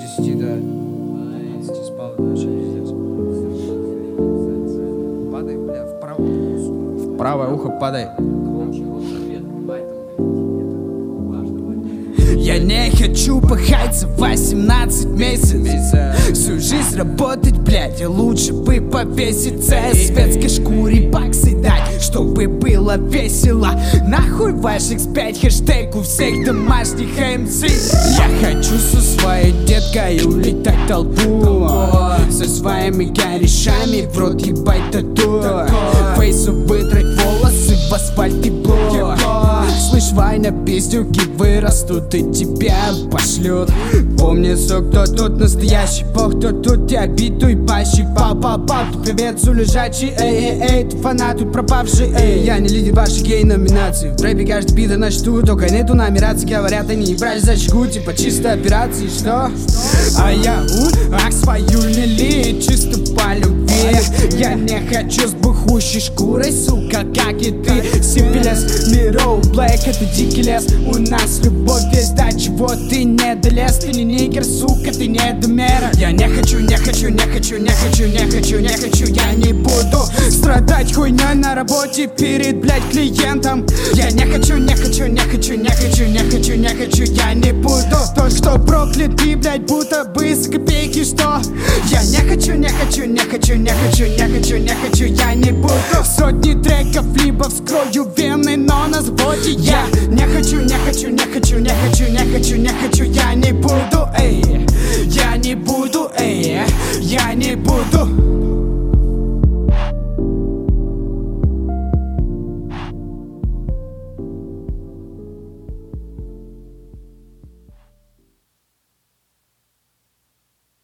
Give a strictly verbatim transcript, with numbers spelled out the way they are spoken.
десяти, да. двенадцати спал, вообще пиздец. Падай, бля, вправо. В правое ухо падай. Я не хочу пахать за восемнадцать месяцев. Всю жизнь работать, блядь, и лучше бы повеситься. Светской шкуре баксы дать, чтобы было весело. Нахуй ваш икс пять, хэштег у всех домашних эм си. Я хочу со своей деткой улетать в толпу, со своими корешами в рот ебать тату. Фейсу выдрать волосы в асфальт и блок. Слышь, Ваня, пиздюки вырастут и тебя пошлют. Помни, сук, кто тут настоящий бог, кто тут тебя битый пащий. Па-па-па, ты певец у лежачий, эй-эй-эй, ты фанат, тут пропавший, эй. Я не лидер вашей гей-номинации. В рэпе каждый бита на штуку, только нету нумерации. Говорят, они не брали зачку, типа чисто операции, что? А я у, ах, свою лили, чисто по любви. Я не хочу с бухущей шкурой, сука, как и ты. Симпелес, Мироу, Блэк, это дикий лес. У нас любовь есть, до чего ты не долез. Ты не нигер, сука, ты не до мера. Я не хочу, не хочу, не хочу, не хочу, не хочу, не хочу. Я не буду страдать хуйней на работе перед, блядь, клиентом. Я не хочу, не хочу, не хочу, не хочу, не хочу, не хочу. Я не буду тот, кто проклятый, блядь, будто бы за копейки, что? Я не хочу, не хочу, не хочу, не хочу, не хочу, не хочу. Я не буду сотни треков, либо вскрою вены, но на заводе я